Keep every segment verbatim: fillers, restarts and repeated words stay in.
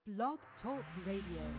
Blog Talk Radio.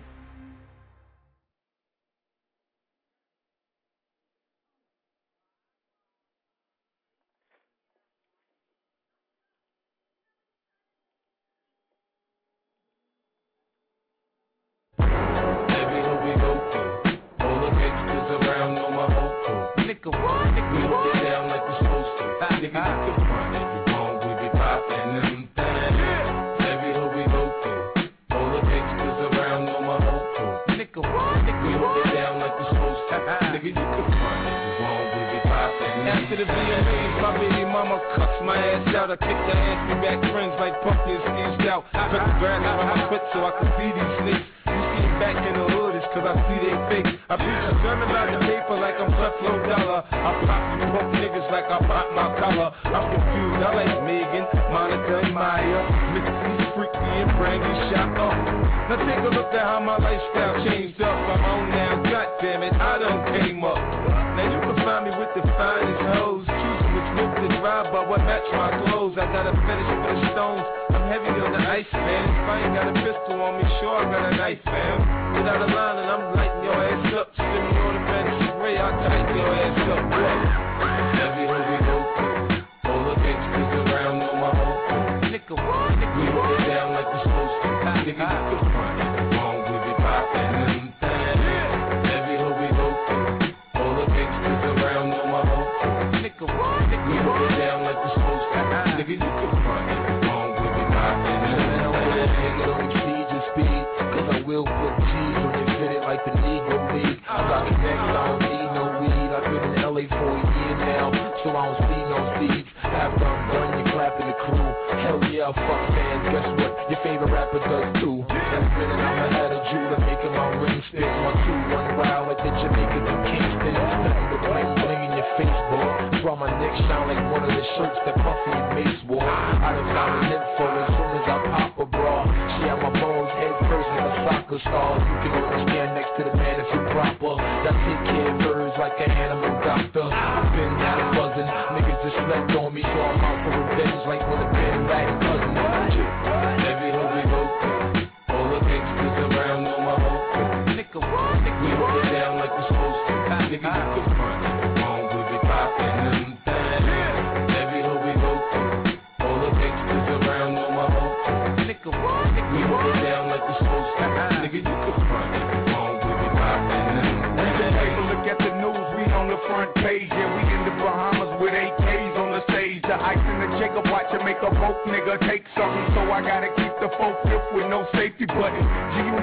Nigga, what? Nigga, we what? Get down like we supposed to. Ah, nigga, ah. You can front if you wrong, we be poppin' them things. Yeah. Every hood we go through, all the gangsters around know my whole crew. Nigga, what? Nigga, we what? Get down like we supposed to. Ah, nigga, you can front if you wrong, we be poppin' them. After the V M As, my baby mama cuts my ass out. I kick the ass, we back friends like Puffy and Steve Stout. Put the grass around my foot so I can see these snakes. Back in the hood is cause I see they fake. I preach a sermon about the paper like I'm Creflo Dollar. I pop you punk niggas like I pop my collar. I'm confused, I like Megan, Monica and Maya, Missy, Freaky and Brandy shot up. Now take a look at how my lifestyle changed up. I'm on now, goddammit, I done came up. Now you can find me with the finest hoes, choosing which whip to drive but what match my clothes. I got a fetish for the stones, I'm heavy on the ice, man. If I ain't got a pistol on me, sure I got a knife, fam. Without a line and I'm lighting your ass up. Spin me on the bench, spray, I'll tighten your ass up. Every hood we go through, all the gangsters around know my whole crew. Nigga, what? Nigga, we hold it down like we're supposed to. Nigga, you can front if you wrong, we be poppin' them things. Every hood we go through, all the gangsters around know my whole crew. Nigga, what? Nigga, we hold it down like we're supposed to. Nigga, you can front if you wrong, we be poppin' them things. Nigga, don't exceed your speed, cause I will put cheese on your fitted like the Negro League. I got a neck, I don't need no weed. I've been in L A for a year now, so I don't see no seeds. After I'm done, you clapping the crew. Hell yeah, fuck fans, guess what? Your favorite rapper does too. Every minute I'm ahead of Judah, making my ring stick. My two one wild like the Jamaican to Kingston. Nothing but bling bling in your face, boy. That's why my neck shine like one of the shirts that Puffy and Mace wore. I done found an info as soon as I pop a bra. She had my bones head first like a soccer star. You can only stand next to the man if you're proper. I take care of birds like an animal doctor. I've been down buzzing, niggas just slept on me, so I'm out for revenge like when a band back cousin. Every hood we go through, all the gangsters around know my whole crew. Nigga, what? Nigga, we hold it down like we're supposed to. Nigga, you can front if you wrong, we be poppin' them things. Every hood we go through, all the gangsters around know my whole crew. Nigga, what? Nigga, we hold it down like we're supposed to. Nigga, you can front if you wrong, we be poppin' them things. Take a look at the news, we on the front page. Yeah, we in the Bahamas with A Ks on the stage. The ice in the Jacob watch it make a broke nigga take something, so I gotta keep the folk fifth with no safety button. G-Unit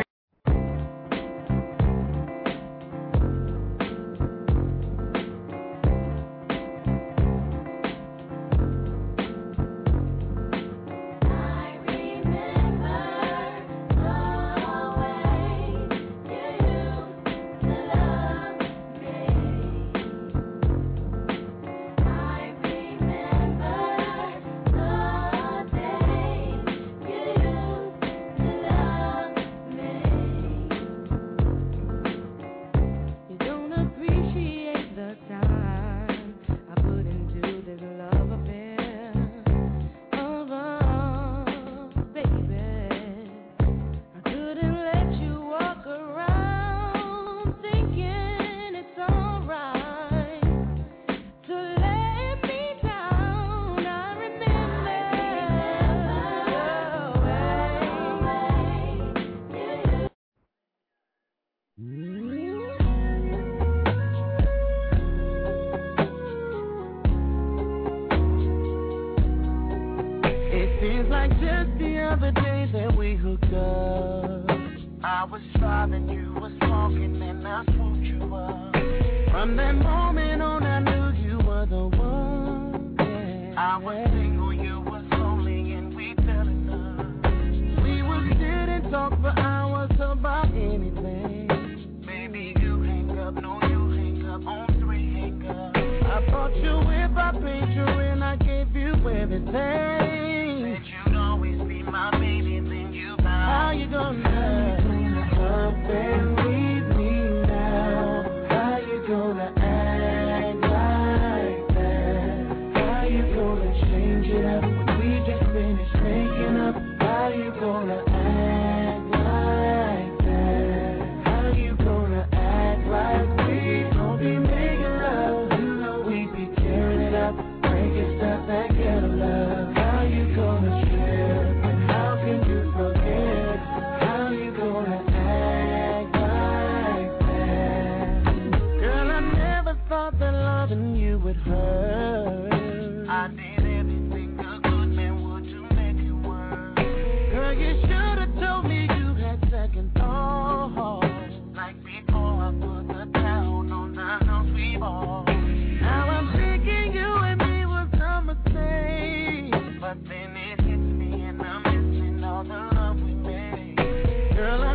Change it up when we just finished making up. How you gonna act?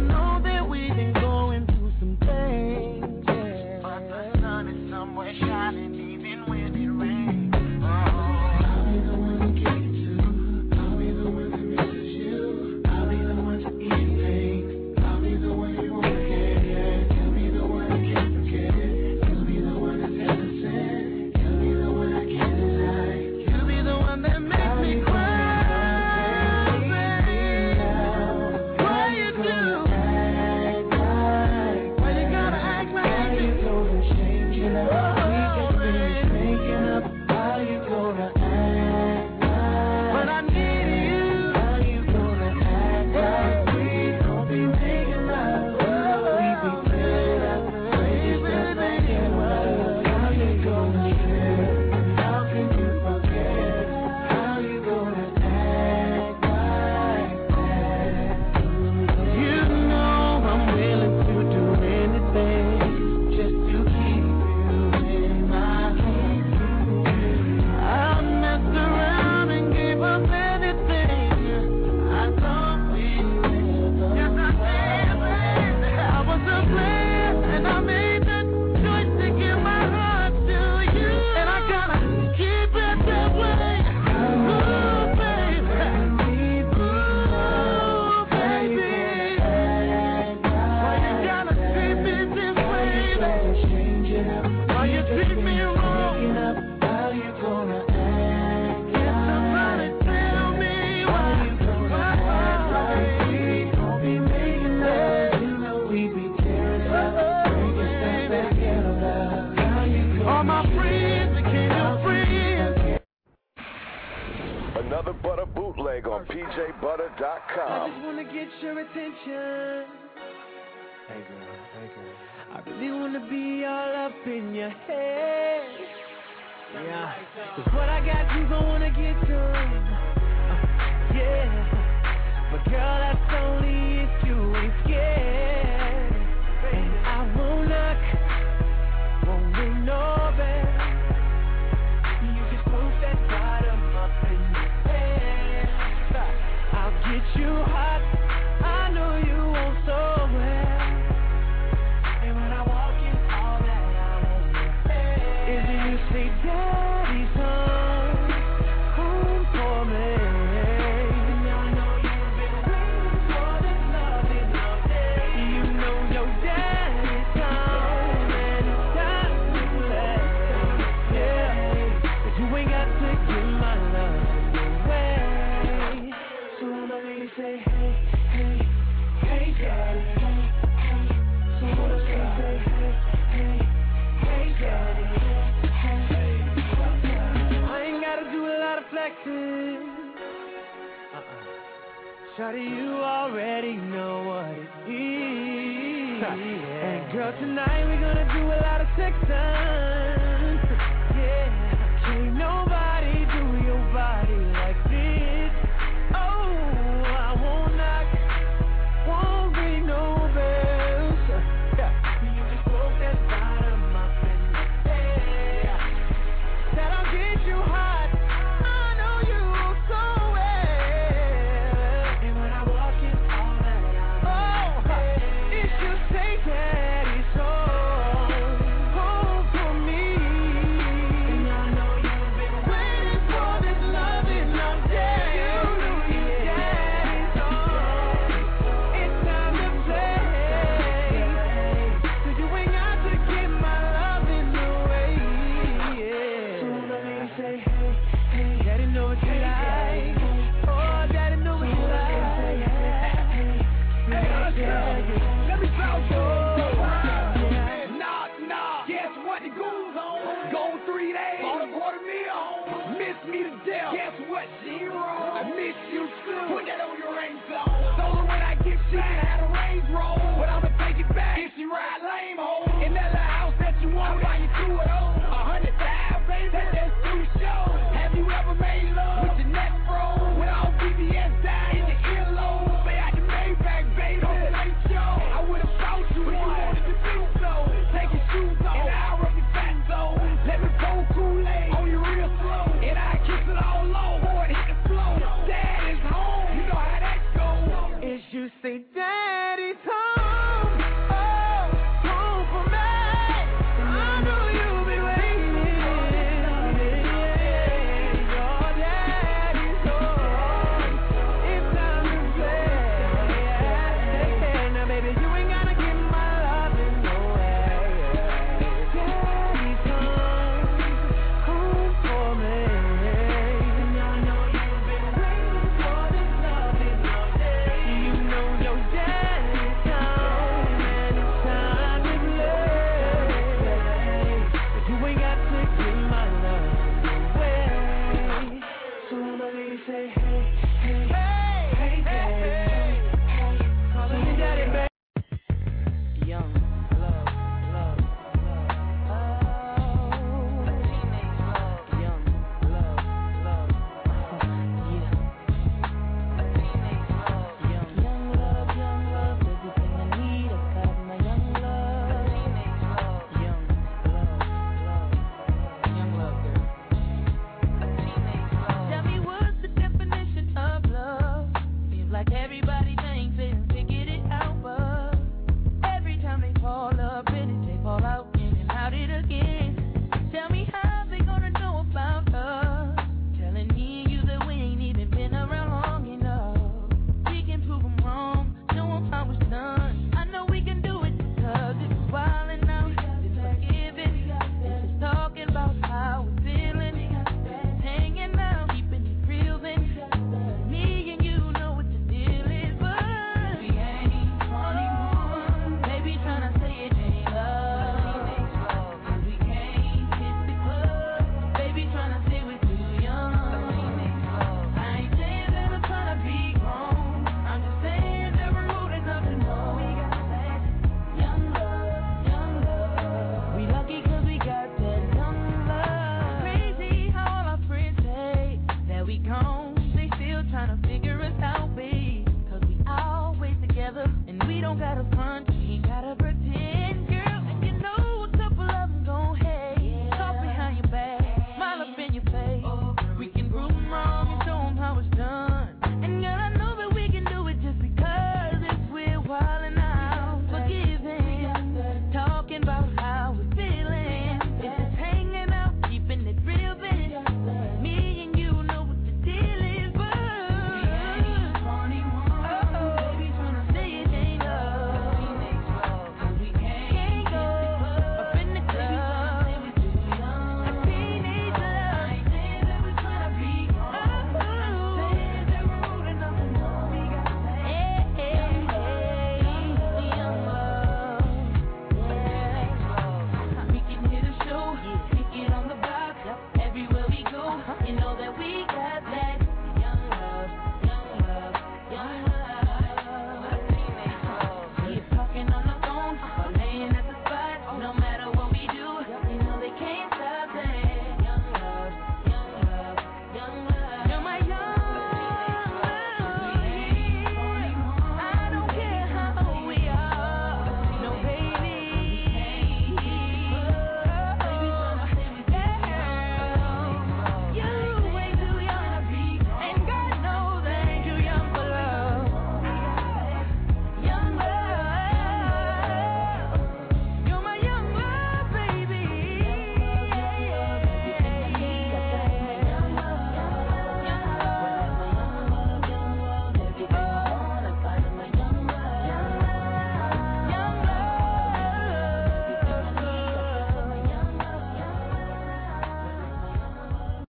know that we've been going through some things, yeah. But the sun is somewhere shining even when it rains. Oh, I'll be the one to get you to. I'll be the one that misses you. I'll be the one to eat things. I'll be the one you won't forget, yeah. You'll be the one I can't forget it. You'll be the one that's innocent. You'll be the one I can't deny. You'll be the one that makes me cry. Another Butter bootleg on P J Butter dot com. I just wanna get your attention. Hey girl, hey girl. I really wanna be all up in your head. Yeah. Cause what I got you gon' wanna get done. Uh, yeah. But girl, that's only if you ain't scared. And I won't knock, won't ring no bell. You just move that bottom up in your head. I'll get you hot, I know you won't so well. And when I walk in, all that I want is you say, Daddy's home, home for me. And I know you've been waiting for this loving all day. You know your daddy's home, and it's time to let go. Yeah, but you ain't got to give my love away. So let me say, hey, hey, hey, daddy, hey, hey. So what if they say, hey, hey, hey, daddy, hey, hey. I ain't gotta do a lot of flexing. Uh-uh. Shawty, you already know what it is. And girl, tonight we gonna do a lot of sexing. Yeah, can't nobody do your body like this. Oh, I won't knock, won't ring no bells. Yeah. You just broke that bottom up in the bed. That I'll get you hot, I know you so well. And when I walk in, all that I oh, it's just say daddy's home, home for me. And I know you've been waiting for this loving all day. You know your daddy's home, it's time to play. So you ain't got to give my loving away. Yeah. So let me say, hey, hey, daddy know what you like. Oh, daddy know what you like. Hey, let me talk to you. Knock, knock. Guess what the goons on? Go three days. On a quarter meal. Miss me to death. Guess what, zero? I miss you too. Put that on your ring zone. Told her when I get she can have a range roll. But I'ma take it back if she ride lame hole. In that little house that you want, I'll buy you two of those. A hundred thousand, baby. That, that's two shows. Have you ever made love with your neck froze? With all B B S down in your earlobe. Stay out the Maybach, baby. On the night show. I would've shot you, but you wanted to do so. Take your shoes off, and I'll rub your fat toe. Let me pour Kool-Aid on you real slow. And I kiss it all low. Boy, hit the floor. Dad is home. You know how that goes. It's you say say daddy's home.